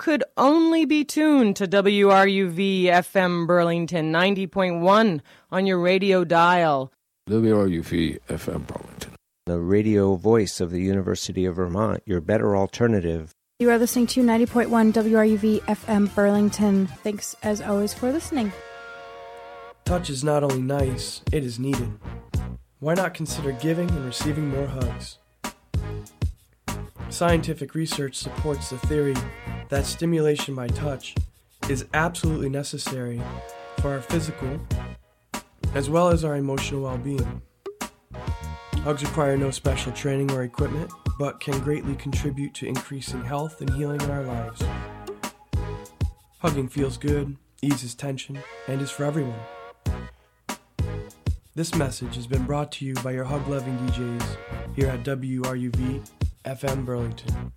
could only be tuned to WRUV FM Burlington 90.1 on your radio dial. WRUV FM Burlington. The radio voice of the University of Vermont, your better alternative. You are listening to 90.1 WRUV FM Burlington. Thanks, as always, for listening. Touch is not only nice, it is needed. Why not consider giving and receiving more hugs? Scientific research supports the theory that stimulation by touch is absolutely necessary for our physical as well as our emotional well-being. Hugs require no special training or equipment, but can greatly contribute to increasing health and healing in our lives. Hugging feels good, eases tension, and is for everyone. This message has been brought to you by your hug-loving DJs here at WRUV FM Burlington.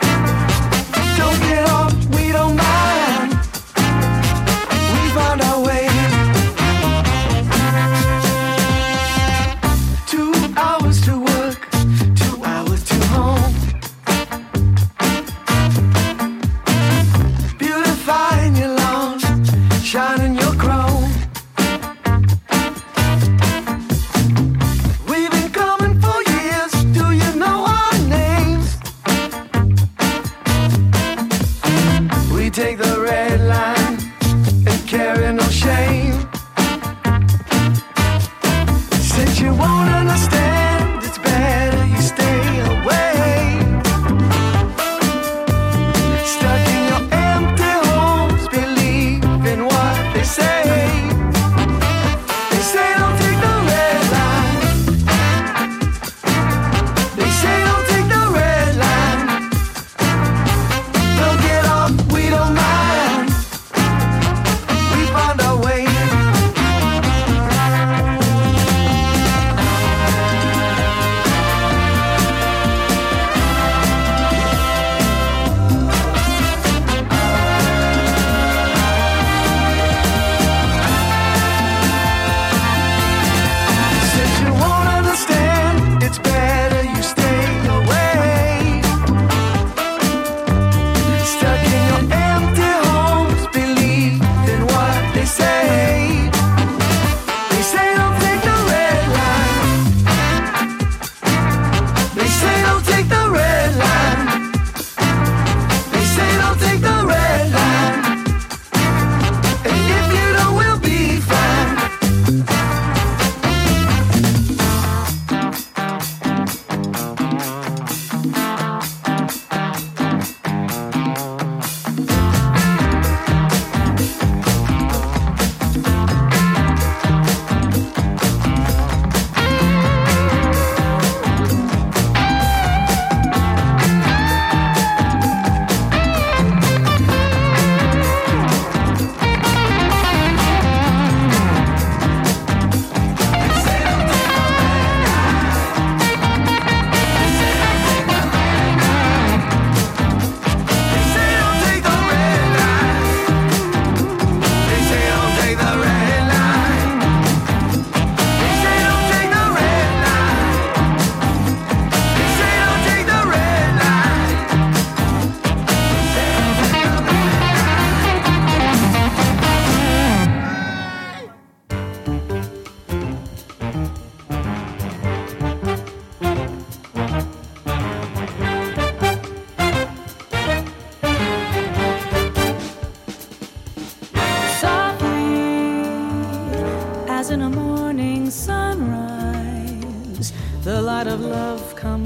Find our way.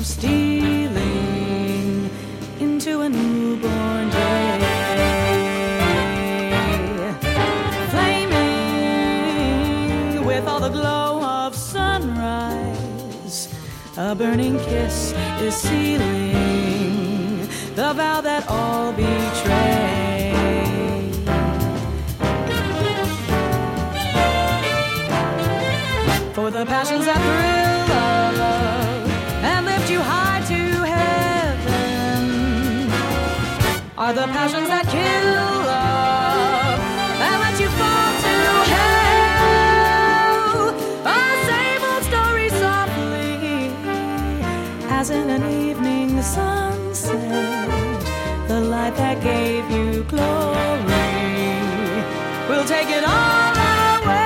stealing into a newborn day. Flaming with all the glow of sunrise, a burning kiss is sealing the vow that all betray. For the passions that thrill love and lift you high to heaven are the passions that kill love and let you fall to hell. A same old story softly, as in an evening sunset, the light that gave you glory will take it all away.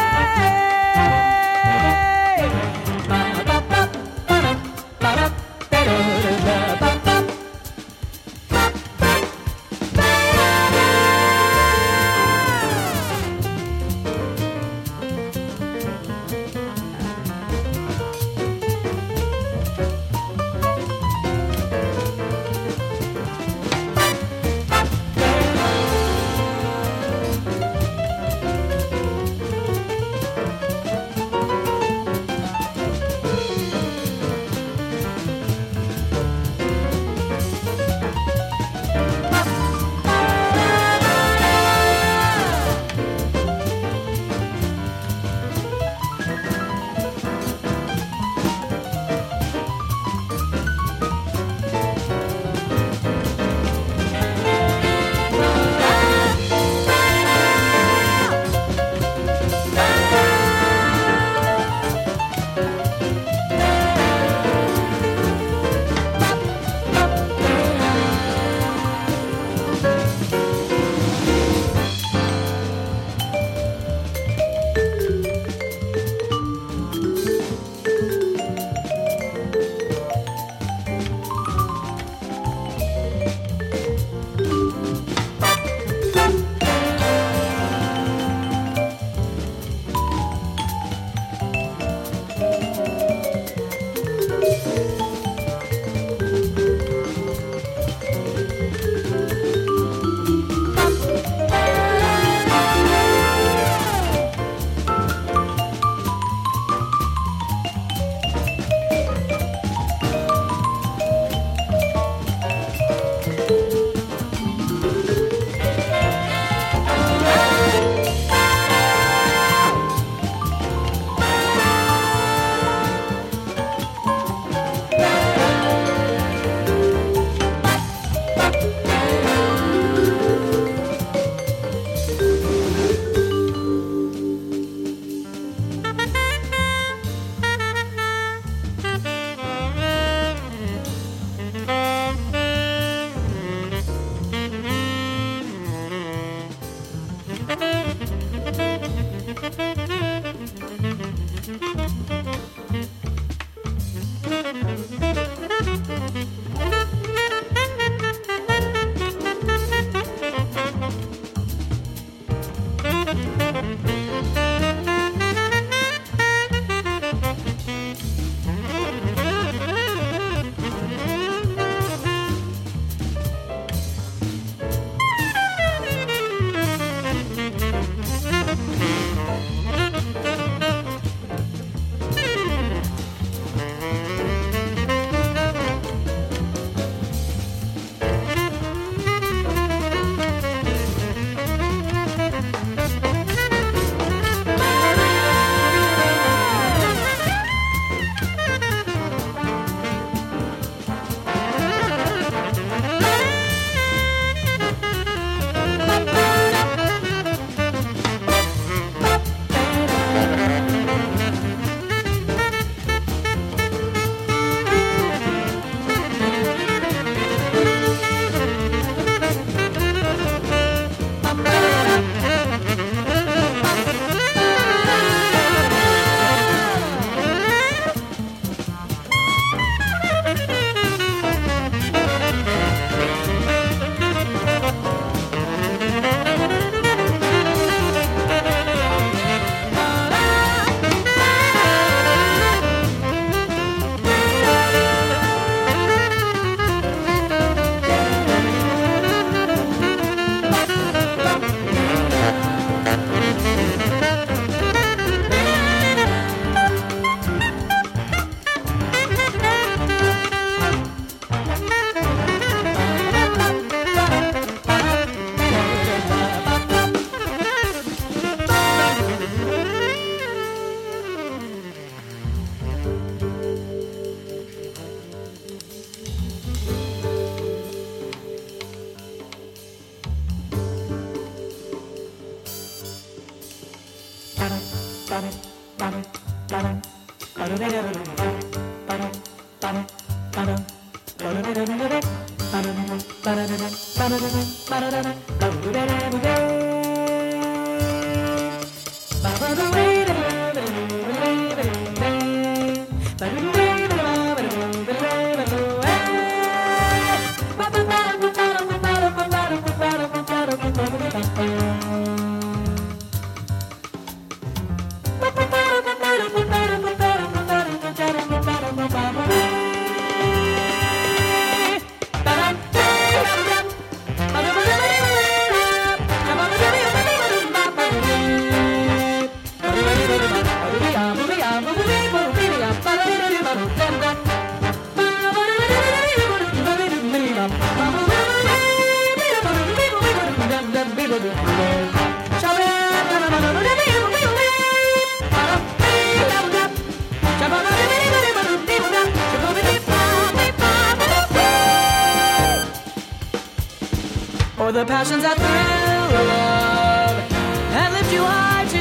Or the passions that thrill love and lift you high to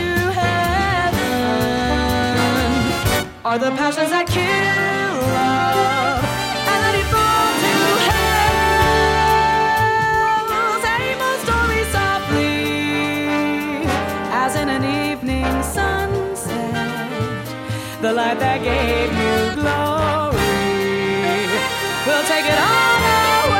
heaven, are the passions that kill love and let it fall to hell. Same old story softly as in an evening sunset, the light that gave you glory will take it all away.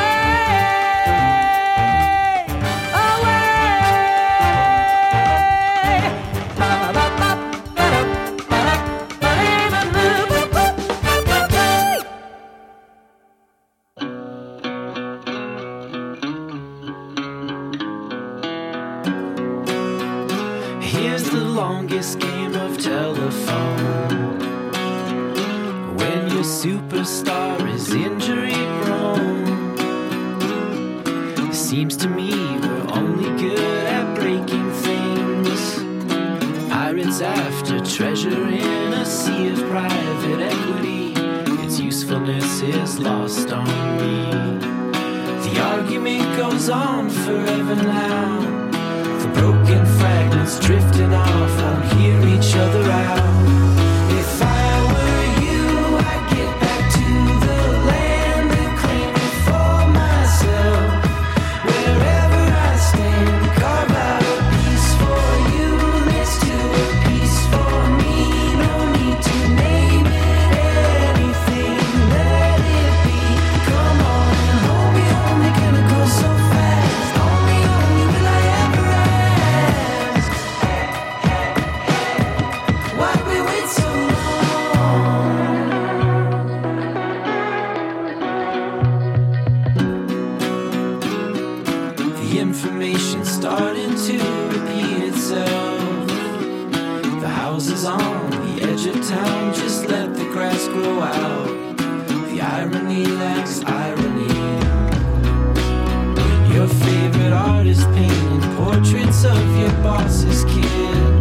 Here's the longest game of telephone, when your superstar is injury prone. Seems to me we're only good at breaking things, pirates after treasure in a sea of private equity. Its usefulness is lost on me. The argument goes on forever now. The broken fragments drifting off won't hear each other out. If I were you, I'd get back to the land and claim it for myself. Wherever I stand, carve out a piece for you next to a piece for me. No need to name it anything, let it be. Come on and hold me, only gonna go so fast. Only will I ever ask. Why we wait so long? The information's starting to repeat itself. The houses on the edge of town just let the grass grow out. The irony lacks irony. Your favorite artist painting portraits of your boss's kid.